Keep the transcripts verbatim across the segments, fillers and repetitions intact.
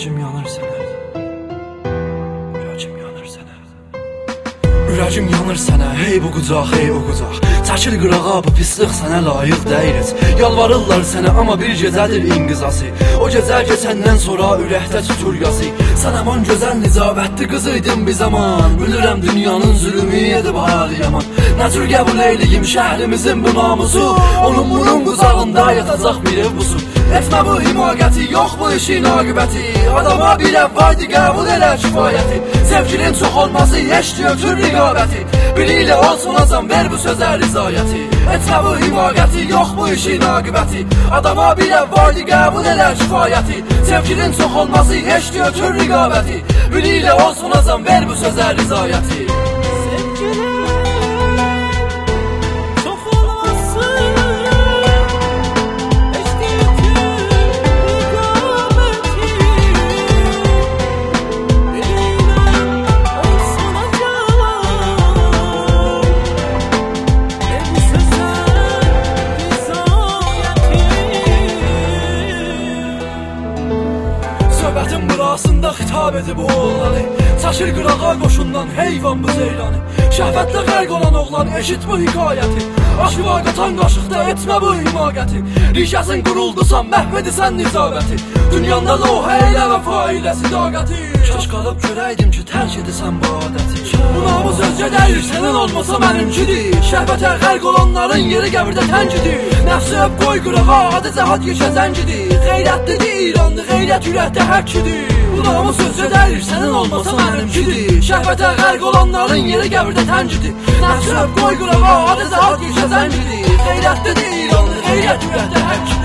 Ürəcim yanır sənə, ürəcim yanır sənə, ürəcim yanır sənə, hey bu qucaq, hey bu qucaq. Çəkil qırağa, bu pislıq sənə layiq deyilir. Yalvarırlar sənə, amma bir gecədir inqizası. O gecə keçəndən sonra ürəkdə tutur yazı. Sən aman gözəl nicabətli qız idin bir zaman. Bilirəm dünyanın zülmü edib hali yaman. Nə tür qəbul eyliyim şəhrimizin bu namusu. Onun bunun qucağında yatacaq bir ev busu. Etmə bu himayəti, yox bu işin aqibəti. Adama bir ev vaydı, qəbul elə kifayəti. Sevgilin çox olması, eşli ötür riqabəti. Biri ilə olsunacam, ver bu sözə rizayəti. Etmə bu himayəti, yox bu işin aqibəti. Adama bir ev vaydı, qəbul elə kifayəti. Sevgilin çox olması, eşli ötür riqabəti. Biri ilə olsunacam, ver bu sözə rizayəti. Söhbətin burasında xitab edib o oğlanı. Çaşır qırağa qoşundan heyvan bu zeylanı. Şəhvətlə qərq olan oğlan eşit bu hikayəti. Aşıva qatan qaşıqda etmə bu himayəti. Rişəsin quruldusan məhv edisən nicabəti. Dünyanda da o heylə və failə sidaqəti. Kaş qalıb görəydim ki tərk edisən bu adəti. Bu namus özcə deyir sənin olmasa mənimkidir. Şəhvətə qərq olanların yeri qəbirdə təngidir. Nəfsi öp qoy qırağa adı cəhad yeşə zəngidir. Qeyrətlidir İranlı qeyrət ürəkdə həkkidir. Bu namus özcə deyir sənin olmasa mənimkidir. Şəhvətə qərq olanların yeri qəbirdə təngidir. Nəfsi öp qoy qırağa adı cəhad yeşə zəngidir. Qeyrətlidir İranlı qeyrət ürəkdə həkkidir.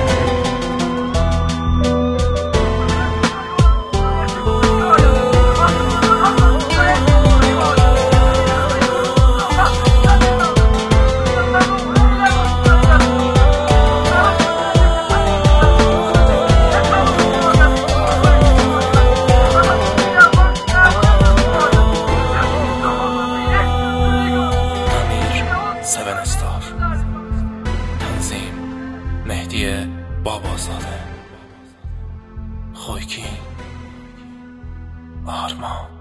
Sevənəstar Tanzim Mehdiyə Babazadə Xoyki Arman